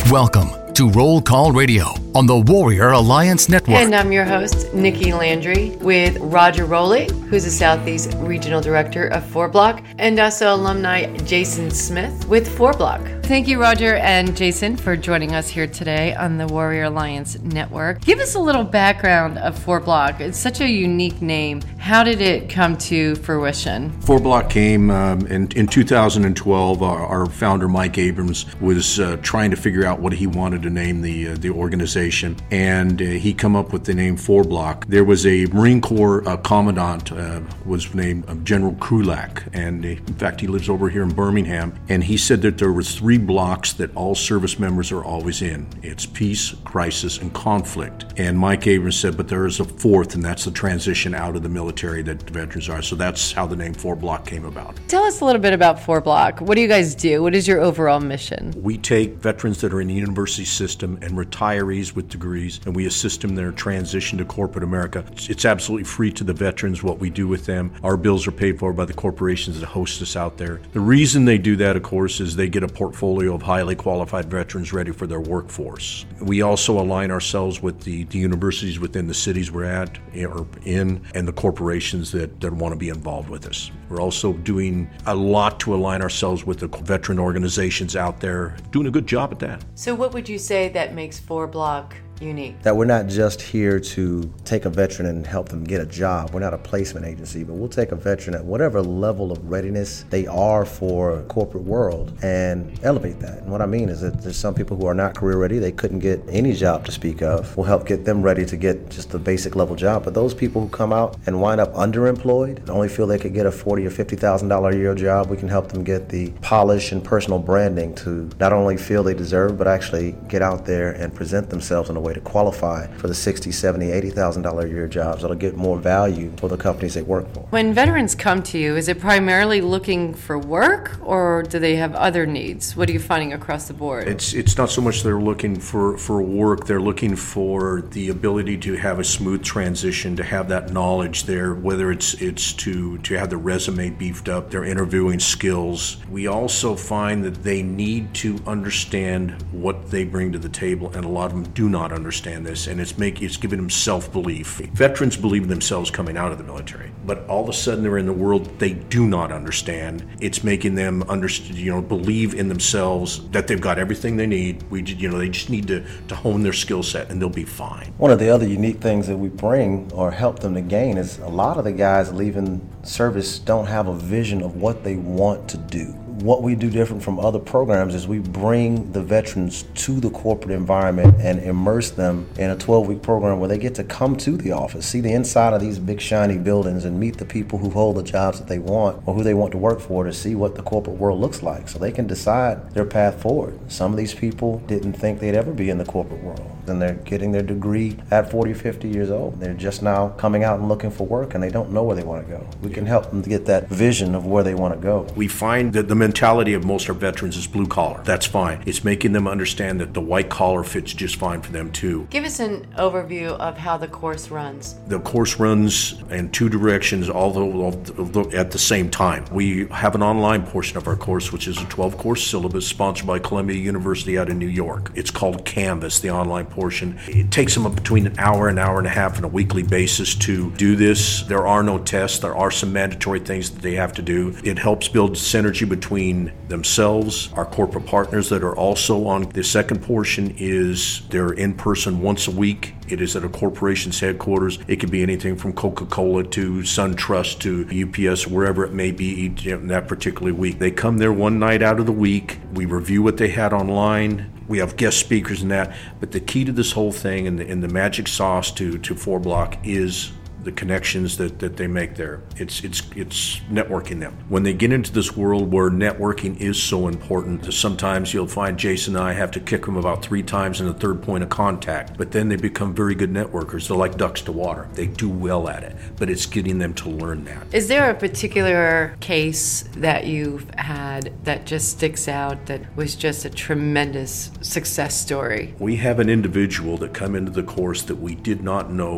Welcome to Roll Call Radio on the Warrior Alliance Network. And I'm your host, Nikki Landry, with Roger Rowley, who's the Southeast Regional Director of 4Block, and also alumni Jason Smith with 4Block. Thank you, Roger and Jason, for joining us here today on the Warrior Alliance Network. Give us a little background of 4Block. It's such a unique name. How did it come to fruition? 4Block came in 2012. Our founder, Mike Abrams, was trying to figure out what he wanted to name the organization, and he come up with the name 4Block. There was a Marine Corps commandant, was named General Krulak, and in fact he lives over here in Birmingham, and he said that there was 3 blocks that all service members are always in. It's peace, crisis, and conflict. And Mike Abrams said, but there is a 4th, and that's the transition out of the military that veterans are. So that's how the name 4Block came about. Tell us a little bit about 4Block. What do you guys do? What is your overall mission? We take veterans that are in the university system and retirees with degrees, and we assist them in their transition to corporate America. It's absolutely free to the veterans what we do with them. Our bills are paid for by the corporations that host us out there. The reason they do that, of course, is they get a portfolio of highly qualified veterans ready for their workforce. We also align ourselves with the universities within the cities we're at or in, and the corporations that want to be involved with us. We're also doing a lot to align ourselves with the veteran organizations out there, doing a good job at that. So what would you say that makes 4Block unique? That we're not just here to take a veteran and help them get a job. We're not a placement agency, but we'll take a veteran at whatever level of readiness they are for corporate world and elevate that. And what I mean is that there's some people who are not career ready. They couldn't get any job to speak of. We'll help get them ready to get just the basic level job. But those people who come out and wind up underemployed and only feel they could get a $40,000 or $50,000 a year job, we can help them get the polish and personal branding to not only feel they deserve, but actually get out there and present themselves in a way to qualify for the $60,000, $70,000, $80,000 a year jobs that'll get more value for the companies they work for. When veterans come to you, is it primarily looking for work, or do they have other needs? What are you finding across the board? It's not so much they're looking for work, they're looking for the ability to have a smooth transition, to have that knowledge there, whether it's to have the resume beefed up, their interviewing skills. We also find that they need to understand what they bring to the table, and a lot of them do not understand this, and it's giving them self-belief. Veterans believe in themselves coming out of the military, but all of a sudden they're in the world they do not understand. It's making them believe in themselves that they've got everything they need. They just need to hone their skill set, and they'll be fine. One of the other unique things that we bring or help them to gain is a lot of the guys leaving service don't have a vision of what they want to do. What we do different from other programs is we bring the veterans to the corporate environment and immerse them in a 12-week program where they get to come to the office, see the inside of these big shiny buildings, and meet the people who hold the jobs that they want or who they want to work for, to see what the corporate world looks like so they can decide their path forward. Some of these people didn't think they'd ever be in the corporate world, and they're getting their degree at 40, 50 years old. They're just now coming out and looking for work, and they don't know where they want to go. We can help them to get that vision of where they want to go. We find that the mentality of most of our veterans is blue collar. That's fine. It's making them understand that the white collar fits just fine for them too. Give us an overview of how the course runs. The course runs in 2 directions, although at the same time. We have an online portion of our course, which is a 12-course syllabus sponsored by Columbia University out in New York. It's called Canvas, the online portion. It takes them between an hour and a half on a weekly basis to do this. There are no tests. There are some mandatory things that they have to do. It helps build synergy between themselves, our corporate partners that are also on. The second portion is they're in person once a week. It is at a corporation's headquarters. It could be anything from Coca-Cola to SunTrust to UPS, wherever it may be in that particular week. They come there one night out of the week. We review what they had online. We have guest speakers and that. But the key to this whole thing and the magic sauce to 4Block is the connections that they make there. It's networking them. When they get into this world where networking is so important, sometimes you'll find Jason and I have to kick them about 3 times in the third point of contact, but then they become very good networkers. They're like ducks to water. They do well at it, but it's getting them to learn that. Is there a particular case that you've had that just sticks out that was just a tremendous success story? We have an individual that come into the course that we did not know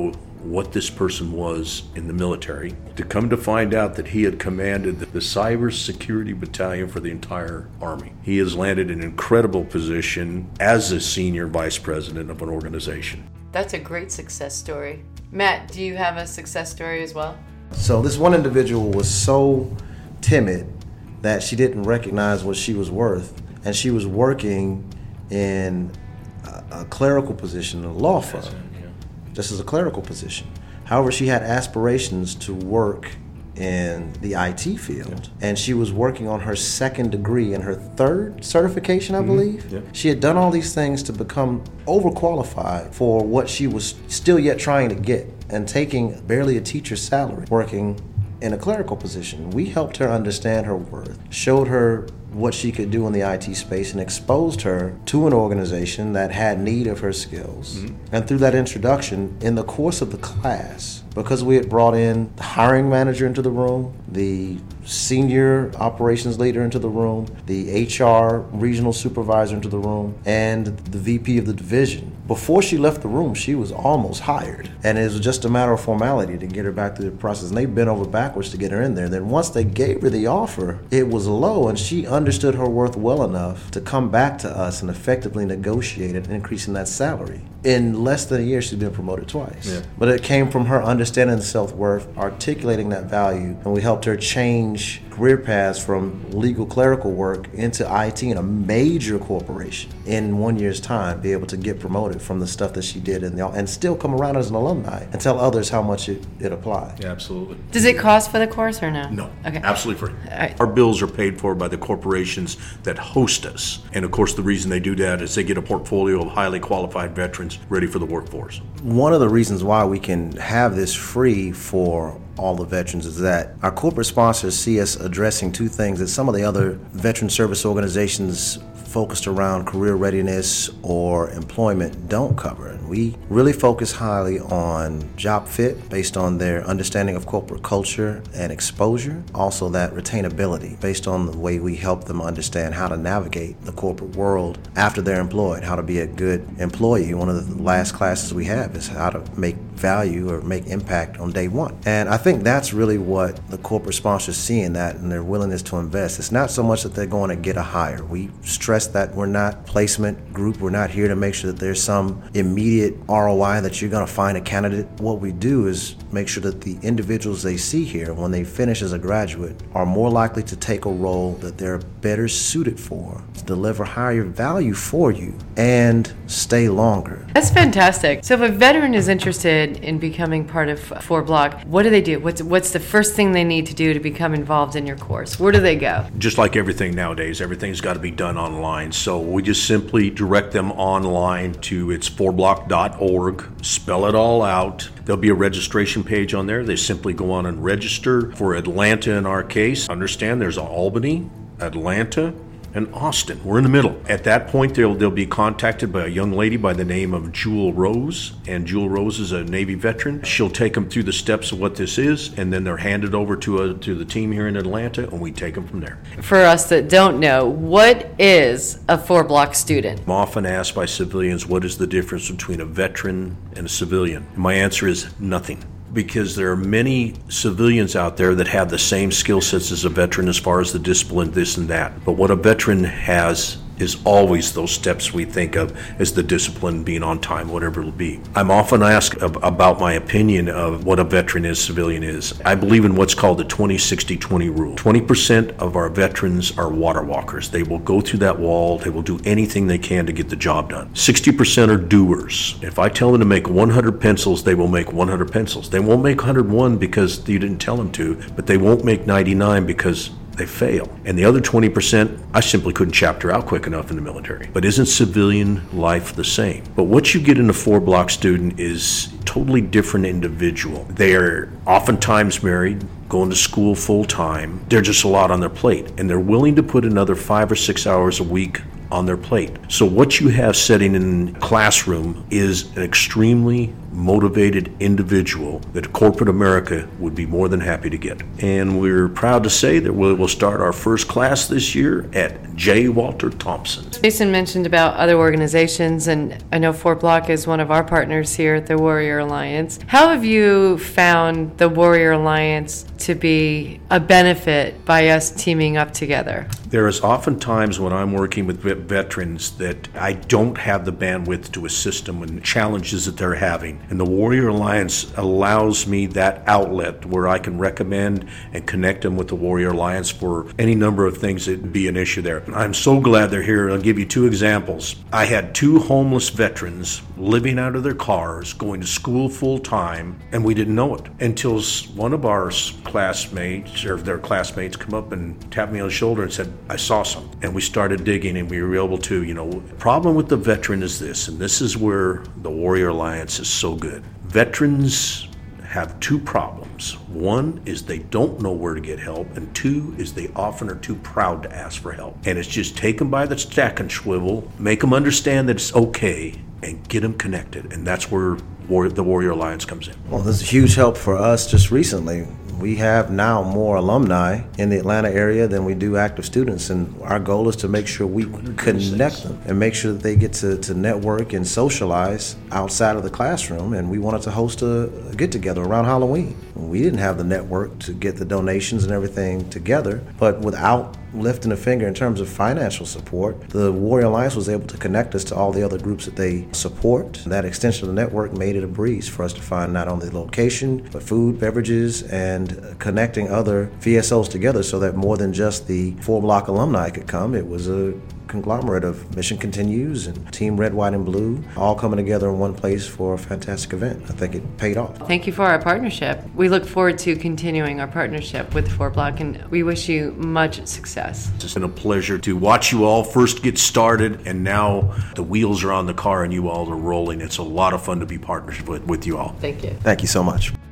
what this person was in the military, to come to find out that he had commanded the cybersecurity battalion for the entire Army. He has landed an incredible position as a senior vice president of an organization. That's a great success story. Matt, do you have a success story as well? So this one individual was so timid that she didn't recognize what she was worth, and she was working in a clerical position in a law firm, just as a clerical position. However, she had aspirations to work in the IT field, and she was working on her second degree and her third certification, I believe. Yeah. She had done all these things to become overqualified for what she was still yet trying to get, and taking barely a teacher's salary, working in a clerical position. We helped her understand her worth, showed her what she could do in the IT space, and exposed her to an organization that had need of her skills. And through that introduction, in the course of the class, because we had brought in the hiring manager into the room, the senior operations leader into the room, the HR regional supervisor into the room, and the VP of the division, before she left the room, she was almost hired. And it was just a matter of formality to get her back through the process. And they bent over backwards to get her in there. And then once they gave her the offer, it was low, and she understood her worth well enough to come back to us and effectively negotiate an increase in that salary. In less than a year, she's been promoted twice. Yeah. But it came from her understanding the self-worth, articulating that value, and we helped her change career paths from legal clerical work into IT in a major corporation in 1 year's time, be able to get promoted from the stuff that she did and still come around as an alumni and tell others how much it applied. Yeah, absolutely. Does it cost for the course or no? No, Okay. absolutely free. All right. Our bills are paid for by the corporations that host us. And of course, the reason they do that is they get a portfolio of highly qualified veterans ready for the workforce. One of the reasons why we can have this free for all the veterans is that our corporate sponsors see us addressing two things that some of the other veteran service organizations focused around career readiness or employment don't cover. And we really focus highly on job fit based on their understanding of corporate culture and exposure. Also that retainability based on the way we help them understand how to navigate the corporate world after they're employed, how to be a good employee. One of the last classes we have is how to make value or make impact on day one. And I think that's really what the corporate sponsors see in that and their willingness to invest. It's not so much that they're going to get a hire. We stress that we're not placement group. We're not here to make sure that there's some immediate ROI that you're going to find a candidate. What we do is make sure that the individuals they see here when they finish as a graduate are more likely to take a role that they're better suited for, to deliver higher value for you, and stay longer. That's fantastic. So if a veteran is interested in becoming part of 4Block, what do they do? What's the first thing they need to do to become involved in your course? Where do they go? Just like everything nowadays, everything's got to be done online. So we just simply direct them online to it's 4block.org, spell it all out. There'll be a registration page on there. They simply go on and register for Atlanta in our case. Understand there's Albany, Atlanta, and Austin. We're in the middle. At that point, they'll be contacted by a young lady by the name of Jewel Rose, and Jewel Rose is a Navy veteran. She'll take them through the steps of what this is, and then they're handed over to the team here in Atlanta, and we take them from there. For us that don't know, what is a 4Block student? I'm often asked by civilians, what is the difference between a veteran and a civilian? And my answer is nothing. Because there are many civilians out there that have the same skill sets as a veteran as far as the discipline, this and that. But what a veteran has is always those steps we think of as the discipline, being on time, whatever it'll be. I'm often asked about my opinion of what a veteran is, civilian is. I believe in what's called the 20-60-20 rule. 20% of our veterans are water walkers. They will go through that wall. They will do anything they can to get the job done. 60% are doers. If I tell them to make 100 pencils, they will make 100 pencils. They won't make 101 because you didn't tell them to, but they won't make 99 because they fail. And the other 20%, I simply couldn't chapter out quick enough in the military. But isn't civilian life the same? But what you get in a 4Block student is a totally different individual. They are oftentimes married, going to school full time. They're just a lot on their plate. And they're willing to put another 5 or 6 hours a week on their plate. So what you have sitting in classroom is an extremely motivated individual that corporate America would be more than happy to get. And we're proud to say that we'll start our first class this year at J. Walter Thompson. Jason mentioned about other organizations, and I know Fort Block is one of our partners here at the Warrior Alliance. How have you found the Warrior Alliance to be a benefit by us teaming up together? There is often times when I'm working with veterans that I don't have the bandwidth to assist them in challenges that they're having. And the Warrior Alliance allows me that outlet where I can recommend and connect them with the Warrior Alliance for any number of things that would be an issue there. I'm so glad they're here. I'll give you 2 examples. I had 2 homeless veterans living out of their cars, going to school full time, and we didn't know it until one of our classmates or their classmates come up and tapped me on the shoulder and said, I saw something. And we started digging, and we were able to, the problem with the veteran is this, and this is where the Warrior Alliance is so good. Veterans have 2 problems. One is they don't know where to get help, and 2 is they often are too proud to ask for help. And it's just take them by the stack and swivel, make them understand that it's okay, and get them connected. And that's where the Warrior Alliance comes in. Well, this is a huge help for us just recently. We have now more alumni in the Atlanta area than we do active students, and our goal is to make sure we connect them and make sure that they get to network and socialize outside of the classroom. And we wanted to host a get-together around Halloween. We didn't have the network to get the donations and everything together, but without lifting a finger in terms of financial support, the Warrior Alliance was able to connect us to all the other groups that they support. That extension of the network made it a breeze for us to find not only the location, but food, beverages, and connecting other VSOs together so that more than just the Fort Block alumni could come. It was a conglomerate of Mission Continues and Team Red, White, and Blue, all coming together in one place for a fantastic event. I think it paid off. Thank you for our partnership. We look forward to continuing our partnership with Fort Block, and we wish you much success. It's been a pleasure to watch you all first get started, and now the wheels are on the car and you all are rolling. It's a lot of fun to be partnered with you all. Thank you. Thank you so much.